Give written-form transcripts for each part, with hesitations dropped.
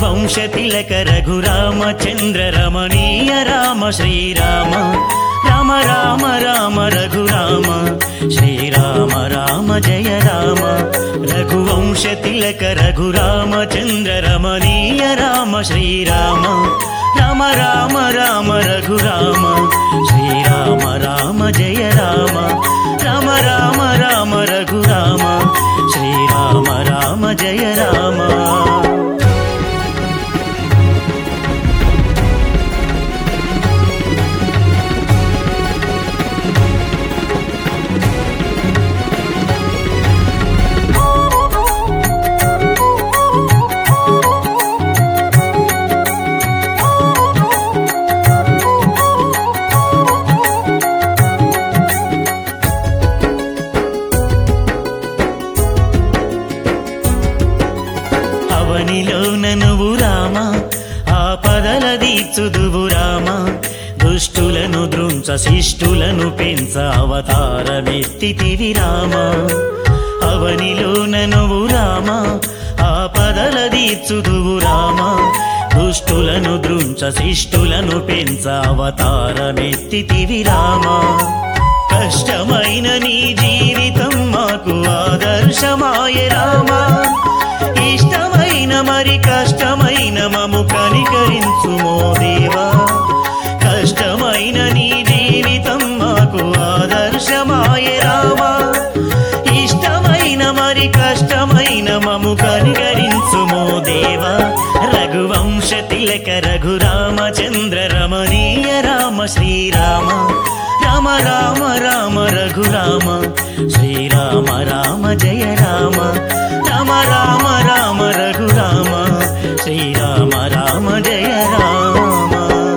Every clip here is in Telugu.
రఘువంశ తిలక రఘురామచంద్ర రమణీయ రామ శ్రీరామ రామ రామ రామ రఘురామ శ్రీరామ రామ జయ రామ రఘువంశ తిలక రఘురామచంద్ర రమణీయ రామ శ్రీరామ రామ రామ రామ రఘురామ శ్రీరామ రామ జయ రామ రామ రామ రామ రఘురామ శ్రీరామ రామ జయ రామ అవనిలోన నువ్వు రామ ఆపదల దీర్చుదువు రామ దుష్టులను దృంచ శిష్టులను పెంచ అవతారమెత్తితివి రామ అవనిలోన నువ్వు రామ ఆపదల దీర్చుదువు రామ దుష్టులను దృంచ శిష్టులను పెంచ అవతారమెత్తితివి రామ కష్టమైన నీ జీవితం మాకు ఆదర్శమాయ రామ ఇష్టమైన మరి కష్టమైన మము కనికరించుమో దేవా కష్టమైన నీ జీవితం మాకు ఆదర్శమాయ రామ ఇష్టమైన మరి కష్టమైన మము కనికరించుమో దేవా రఘువంశ తిలక రఘురామచంద్ర రమణీయ రామ శ్రీరామ రామ రామ రామ రఘురామ శ్రీరామ రామ జయ రామ రామ రామ రామ రఘురామ శ్రీరామ రామ జయ రామ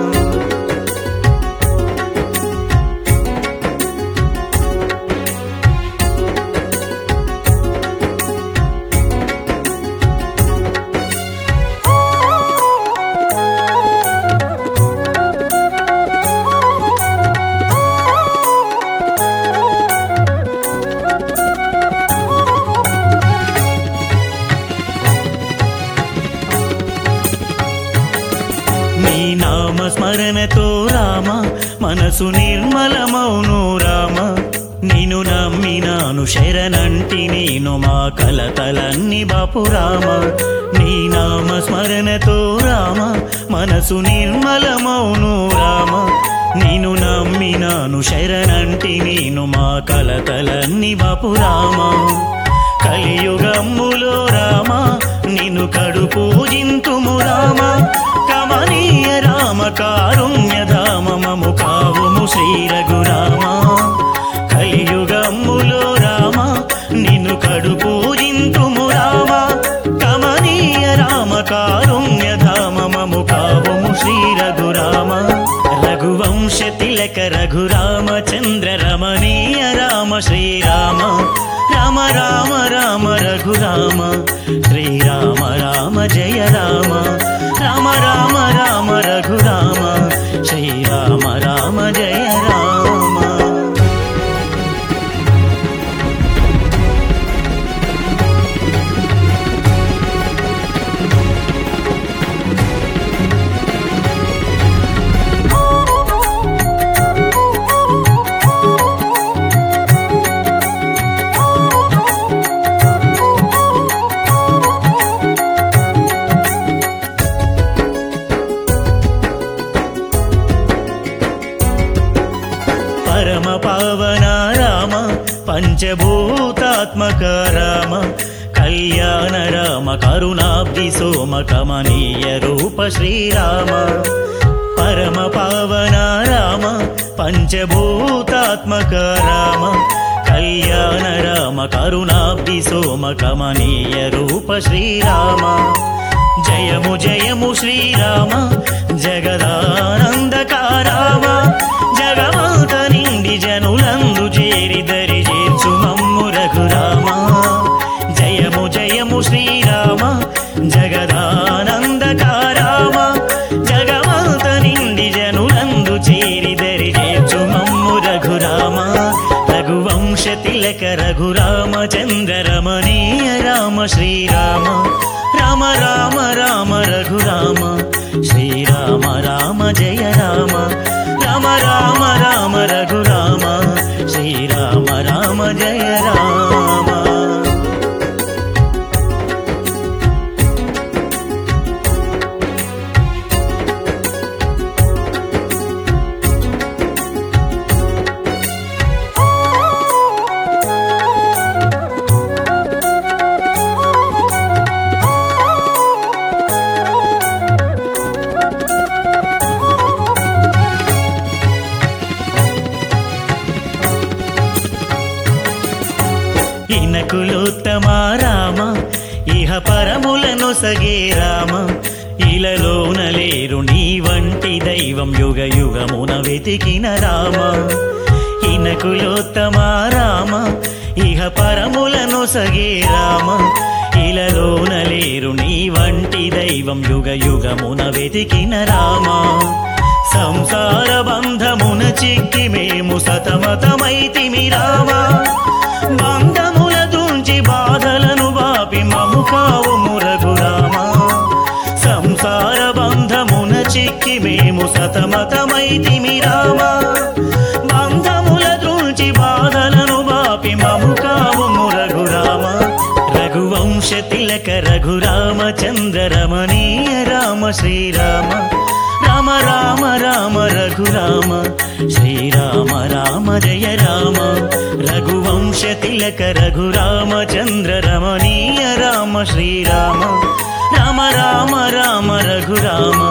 నీ నామ స్మరణతో రామ మనసు నిర్మలమౌను రామ నిన్ను నమ్మినాను శరణంటి నేను మా కలతలన్నీ బాపు రామ నీ నామ స్మరణతో రామ మనసు నిర్మలమౌను రామ నిన్ను నమ్మినాను శరణంటి నేను మా కలతలన్నీ బాపు రామ కలియుగమ్ములో రామ నిన్ను కడు పూజింతుము రామ కమనీయ రామ కారుణ్యధామ మము కావుము శ్రీ రఘురామ కలియుగమ్ములో రామ నిన్ను కడు పూజింతుము రామ కమనీయ రామ కారుణ్యధామ మము కావుము శ్రీ రఘురామ రఘువంశ తిలక రఘురామచంద్ర రమణీయ రామ శ్రీరామ రామ రామ రామ రఘురామ శ్రీరామ రామ జయ రామ రామ రామ రామ రఘురామ శ్రీరామ రామ జయ రామ పరమ పావన రామ పంచభూతాత్మక రామ కళ్యాణ రామ కరుణాబ్ది సోమ కమనీయ రూప శ్రీరామ పరమ పావన రామ పంచభూతాత్మక రామ కళ్యాణ రామ కరుణాబ్ది సోమ కమనీయ రూప శ్రీరామ జయము జయము శ్రీరామ జగదానందకారామ జగమాత నిండి జనులందు చేరి దరి చేర్చు మమ్ము రఘురామ జయము జయము శ్రీరామ జగదానందకారామ జగమాత నిండి జనులందు చేరి దరి చేర్చు మమ్ము రఘురామ రఘువంశ తిలక రఘురామచంద్ర రమణీయ రామ శ్రీరామ రామ రామ రామ రఘురామ శ్రీరామ రామ జయ రామ రామ రామ రామ రఘురామ శ్రీరామ రామ జయ రామ. ఇనకులోత్తమ రామ ఇహ పరములను సగే రామ ఇలలోన లేరు నీ వంటి దైవం యుగ యుగమున వెతికిన రామ. ఇనకులోత్తమ రామ ఇహ పరములను సగే రామ ఇలలోన లేరు నీ వంటి దైవం యుగ యుగమున వెతికిన రామ. సంసార బంధమున చిక్కి మేము సతమతమైతిమి రామ బంధముల తుంచి బాధలను బాపి మము కావుము రఘురామ. సంసార బంధమున చిక్కి మేము సతమతమైతిమి రామ బంధముల తుంచి బాధలను బాపి మము కావుము రఘురామ. రఘువంశ తిలక రఘురామచంద్ర రమణీయ రామ శ్రీరామ రామ రామ రామ రఘురామ శ్రీరామ రామ జయ రామ. రఘువంశ తిలక రఘురామచంద్ర రమణీయ రామ శ్రీరామ రామ రామ రామ రఘురామ